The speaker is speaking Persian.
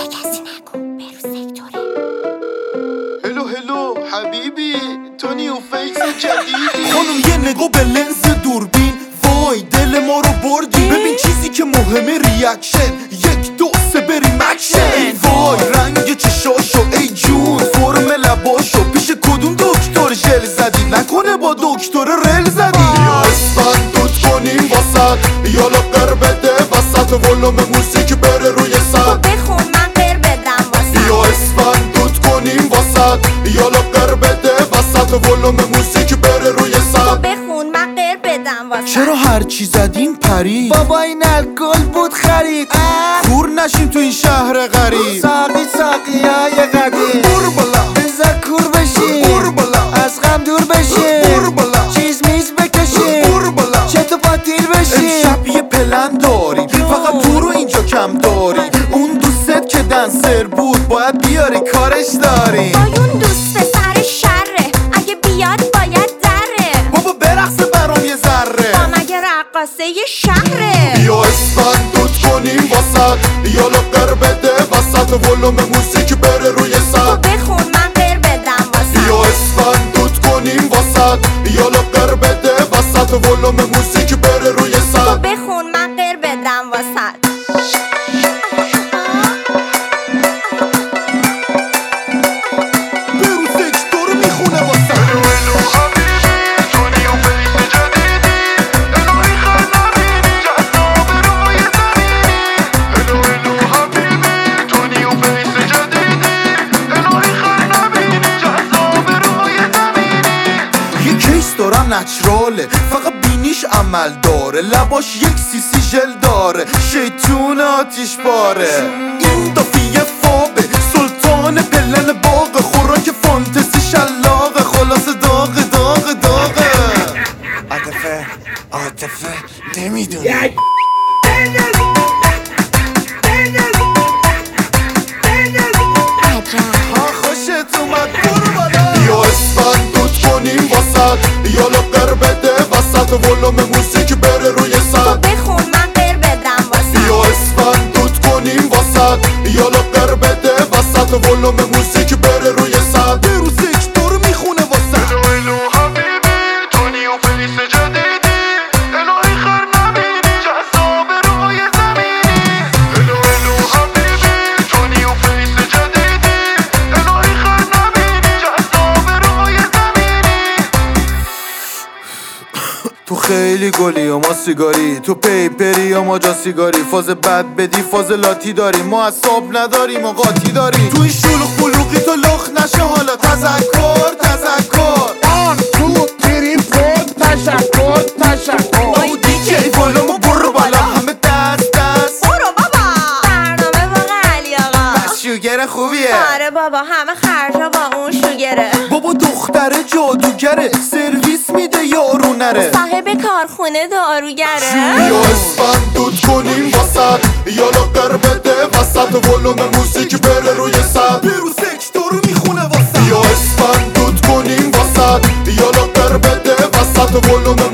به کسی نگو برو سکتوره. هلو حبیبی تو نیو فیس جدیدی. خانم یه نگاه به لنز دوربین، وای دل ما رو بردی. ببین چیزی که مهمه ریاکشن، 1 2 3 بریم اکشن. وای رنگ چشاشو ای جون، فرم لباشو پیش کدوم دکتر ژل زدی؟ نکنه با دکتر رل زدی؟ یا اسفند دوت کنیم واسد، یا لاغر بده وسط ولوم موسیقی بره روی تو بخون من قر بدم واسد. یا اسفند دوت کنیم واسد، یا لاغر بده وسط ولوم موسیقی بره روی تو بخون من قر بدم واسد. چرا هرچی زدیم پرید؟ بابا این الکل بود خرید. کور نشیم تو این شهر غریب. ساقی های قدیم بور بالا بذار کور بشیم، بور بالا از غم دور بشیم، بور بالا چیز میز بکشیم، بور بالا چت و پاتیر بشیم. امشب یه پلن داریم، فقط تو رو اینجا کم داریم. اون دوست که دنسر بود باید بیاری کارش داریم. وای اون دوست پسر شره، اگه بیاد باید دره. بابا برقصه برام یه ذره. با مگه رقاصه شهره. یا اسفند دوت کنیم واسد، یا لاغر بده وسط ولوم موسیقی بره روی تو بخون من قر بدم واسد. یا اسفند دوت کنیم واسد، یا لاغر بده وسط ولوم موسیقی بره روی تو بخون من قر بدم واسد. برو سکتور میخونه واسه. یه کیس دارم نچراله، فقط بینیش عمل داره. لباش 1 سیسی ژل داره، شیطون آتیش باره. این دافیه فابه، سلطان پلن باغ، خوراک فانتزی شلاقه، خلاص داغ. عاطفه نمیدونی. خوشت اومد برو بالا. یا اسفند دوت کنیم واسد، یا لاغر بده وسط ولوم موسیقی بره روی تو بخون من قر بدم واسد. یا اسفند دوت کنیم واسد، یا لاغر بده وسط ولوم موسیقی بره روی برو سکتور میخونه واسه. تو خیلی گلی و ما سیگاری، تو پیپری و ما جا سیگاری. فاز بد بدی فاز لاتی داری، ما اصاب نداریم و قاطی داری. تو این شلوغ بلوغی تو لخ نشه حالا. تذکر 1 2 3 تشکر. او دیجی بالا ما برو بالا، همه دست برو بابا. برنامه واقع علی آقا. بس شوگر خوبیه. آره بابا همه خرجا با اون شوگره. بابا دختره جادوگره، سرویس میده یارو نره. صاحب کارخونه داروگره. یا اسفند دوت کنیم واسد، یا لاغر بده وسط ولوم موسیقی بره روی برو سکتور میخونه واسه. یا اسفند دوت کنیم واسد، یا لاغر بده وسط ولوم